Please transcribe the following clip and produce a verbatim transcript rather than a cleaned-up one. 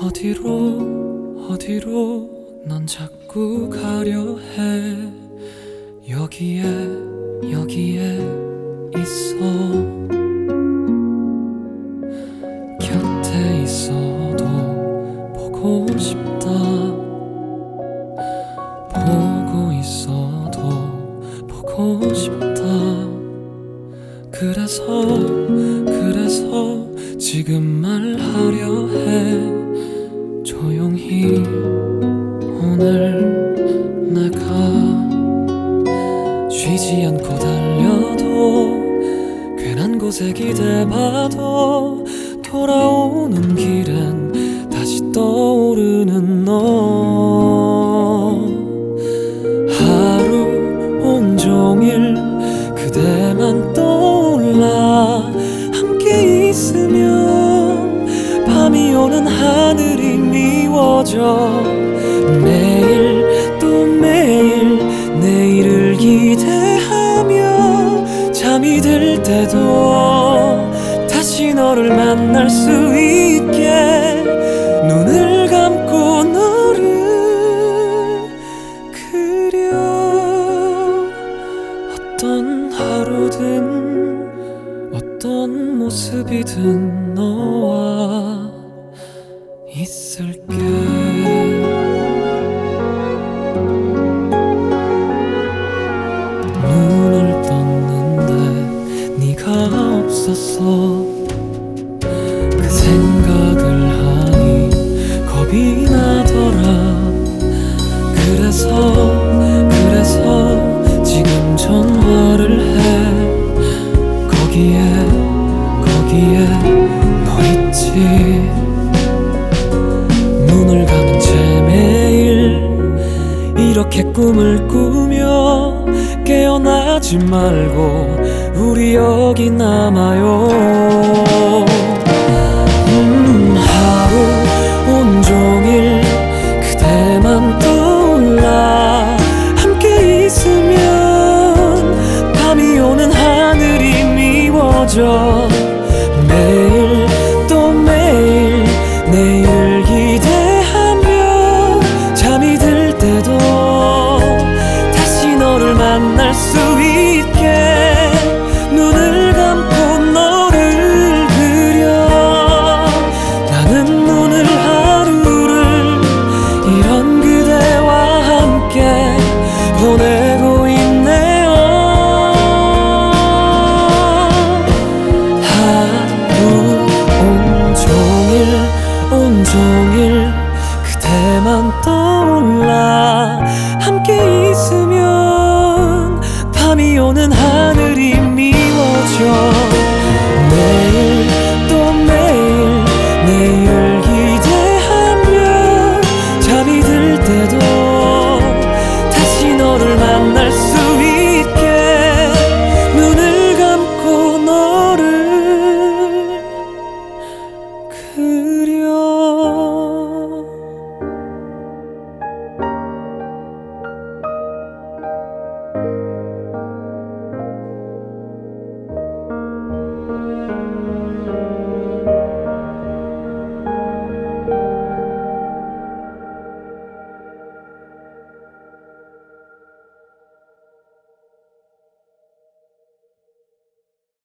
어디로 어디로 넌 자꾸 가려 해. 여기에 여기에 있어. 곁에 있어도 보고 싶다. 보고 있어도 보고 싶다. 그래서 그래서 지금 말하려 해. 조용히 오늘 내가 쉬지 않고 달려도 괜한 곳에 기대봐도 돌아오는 길엔 다시 떠오르는 너. 하루 온종일 그대만 떠올라. 함께 있으면 밤이 오는 하늘이 미워져. 매일 또 매일 내일을 기대하며 잠이 들 때도 다시 너를 만날 수 있게 눈을 감고 너를 그려. 어떤 하루든 어떤 모습이든 너와 있을게. 눈을 떴는데 네가 없었어. 그 생각을 하니 겁이 나더라. 그래서 그래서 지금 전화를 해. 거기에 거기에 너 있지. 눈을 감은 채 매일 이렇게 꿈을 꾸며 깨어나지 말고 우리 여기 남아요. 음, 하루 온종일 그대만 떠올라. 함께 있으면 밤이 오는 하늘이 미워져. 매일 또 매일 내일을 기대하며 잠이 들 때도 다시 너를 만날 수 있게 눈을 감고 너를 그려. 나는 오늘 하루를 이런 그대와 함께 보내고 있네요. 하루 온종일 온종일 그대만 떠올라. 함께 있으면 밤이 오는 하늘이 미워져. 매일